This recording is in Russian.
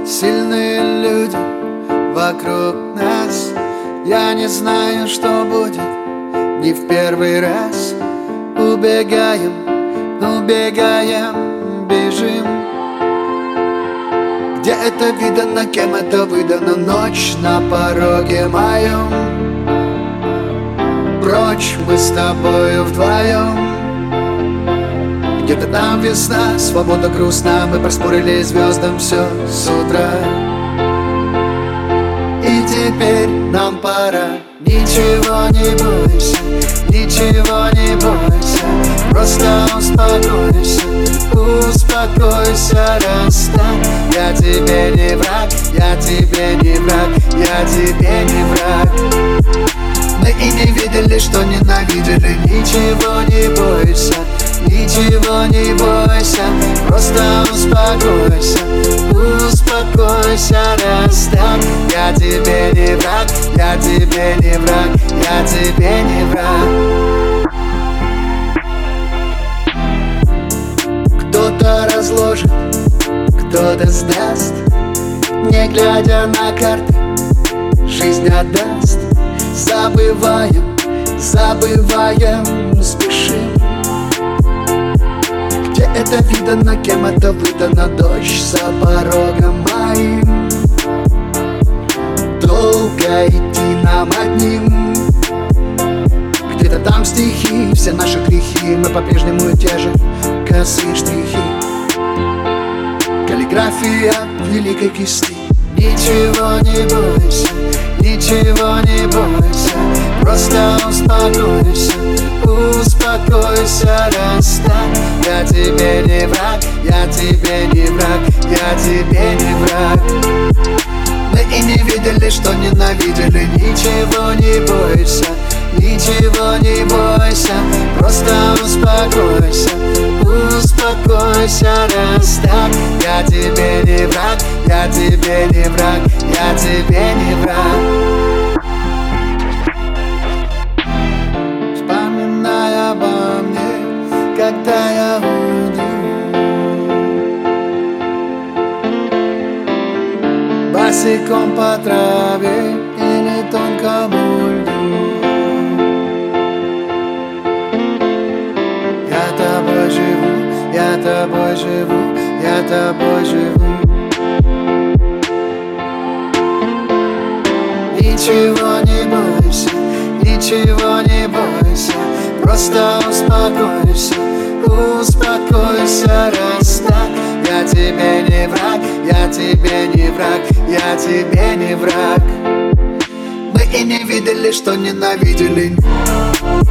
Сильные люди вокруг нас. Я не знаю, что будет, не в первый раз. Убегаем, убегаем, бежим. Где это видано, кем это выдано? Ночь на пороге моем. Прочь мы с тобою вдвоем. Где-то там весна, свобода грустна. Мы проспорили звездам все с утра. И теперь нам пора. Ничего не бойся, ничего не бойся. Просто успокойся, успокойся, расстань. Я тебе не враг, я тебе не враг, я тебе не враг. Мы и не видели, что ненавидели. Ничего не бойся, ничего не бойся. Просто успокойся, успокойся, расстань. Я тебе не враг, я тебе не враг, я тебе не враг. Кто-то разложит, кто-то сдаст, не глядя на карты, жизнь отдаст. Забываем, забываем, спешим. Где это видано, кем это выдано? Дождь за порогом моим. Долго идти нам одним. Где-то там стихи, все наши грехи. Мы по-прежнему те же косые штрихи. Каллиграфия великой кисти. Ничего не бойся, ничего не бойся. Просто успокойся, успокойся, расстань. Я тебе не враг, я тебе не враг, я тебе не враг. Мы и не видели, что ненавидели. Ничего не бойся, ничего не бойся. Просто успокойся, успокойся, расстань. Я тебе не враг, я тебе не враг, я тебе не враг. Вспоминай обо мне, когда я уйду. Босиком по траве или тонкому льду. Я тобой живу, я тобой живу, я тобой живу. Ничего не бойся, ничего не бойся. Просто успокойся, успокойся, расстань. Я тебе не враг, я тебе не враг, я тебе не враг. Мы и не видели, что ненавидели.